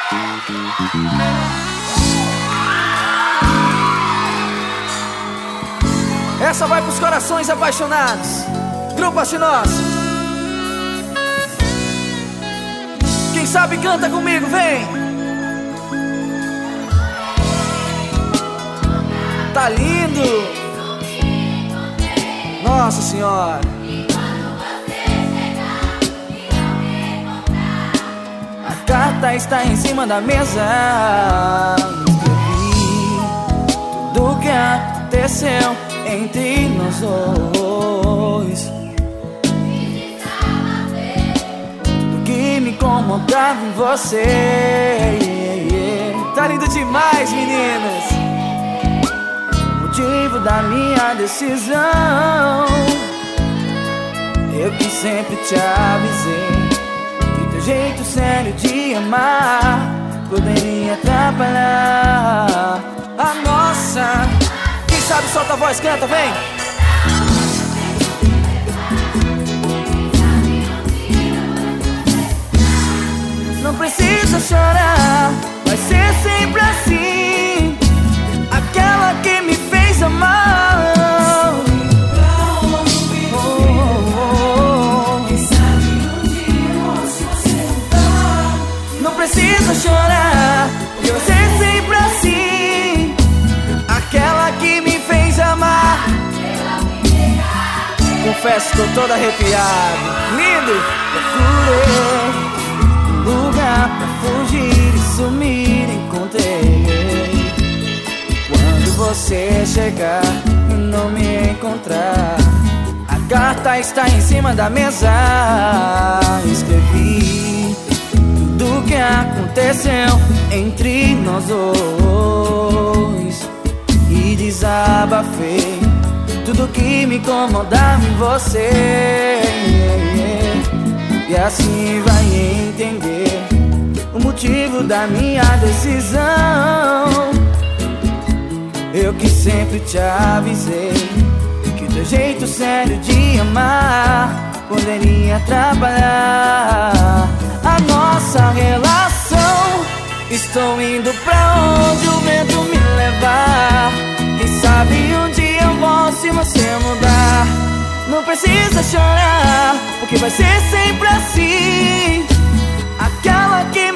Essa vai pros corações apaixonados. Grupo Arte Nossa. Quem sabe canta comigo, vem. Tá lindo. Nossa Senhora. A carta está em cima da mesa. Escrevi tudo que aconteceu entre nós dois, tudo que me incomodava em você. Tá lindo demais, meninas. O motivo da minha decisão, eu que sempre te avisei que teu jeito sério de amar poderia atrapalhar a nossa. Quem sabe solta a voz, canta, vem. Não precisa chorar, vai ser sempre assim. Aquela que me fez amar. Não precisa chorar, porque vai ser sempre assim. Aquela que me fez amar. Confesso, tô todo arrepiado. Lindo! Procurei um lugar pra fugir e sumir, encontrei. Quando você chegar e não me encontrar, a carta está em cima da mesa. Escrevi tudo que aconteceu entre nós dois e desabafei tudo que me incomodava em você. E assim vai entender o motivo da minha decisão. Eu que sempre te avisei que o teu jeito sério de amar poderia atrapalhar a nossa relação. Estou indo pra onde o vento me levar. Quem sabe um dia eu volto se você mudar. Não precisa chorar, porque vai ser sempre assim. Aquela que